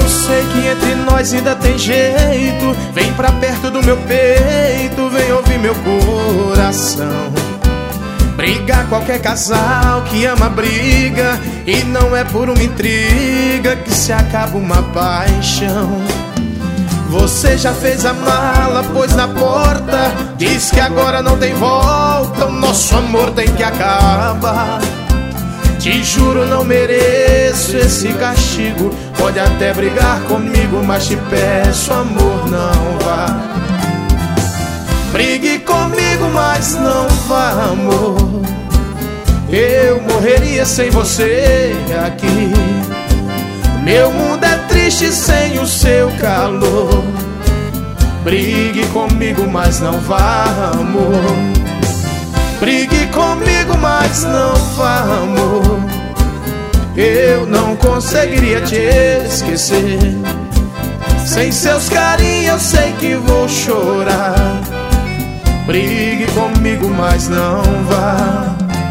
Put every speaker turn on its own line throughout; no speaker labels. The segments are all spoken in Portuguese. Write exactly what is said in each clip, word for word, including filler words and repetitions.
Eu sei que entre nós ainda tem jeito. Vem pra perto do meu peito, vem ouvir meu coração. Briga qualquer casal que ama briga, e não é por uma intriga que se acaba uma paixão. Você já fez a mala, pôs na porta, diz que agora não tem volta, o nosso amor tem que acabar. Te juro, não mereço esse castigo. Pode até brigar comigo, mas te peço, amor, não vá. Brigue comigo, mas não vá, amor. Eu morreria sem você aqui. Meu mundo é triste sem o seu calor. Brigue comigo, mas não vá, amor. Brigue comigo, mas não vá, amor. Eu não conseguiria te esquecer. Sem seus carinhos eu sei que vou chorar. Brigue comigo, mas não vá.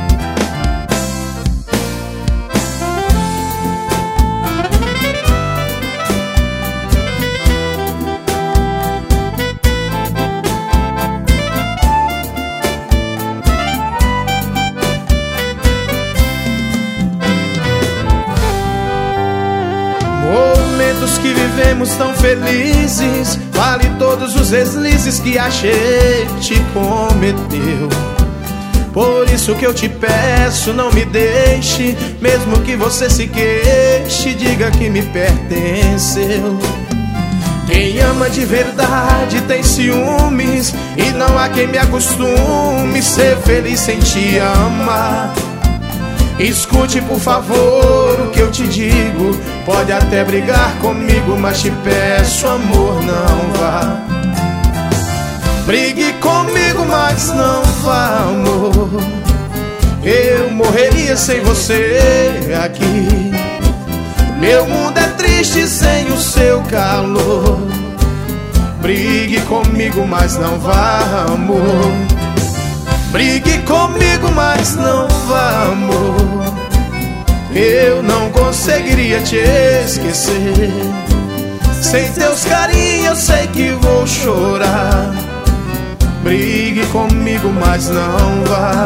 Momentos que vivemos tão felizes, vale todos os deslizes que a gente cometeu. Por isso que eu te peço, não me deixe. Mesmo que você se queixe, diga que me pertenceu. Quem ama de verdade tem ciúmes, e não há quem me acostume ser feliz sem te amar. Escute, por favor, o que eu te digo. Pode até brigar comigo, mas te peço, amor, não vá. Brigue comigo, mas não vá, amor. Eu morreria sem você aqui. Meu mundo é triste sem o seu calor. Brigue comigo, mas não vá, amor. Brigue comigo, mas não vá, amor. Eu não conseguiria te esquecer. Sem teus carinhos eu sei que vou chorar. Brigue comigo, mas não vá.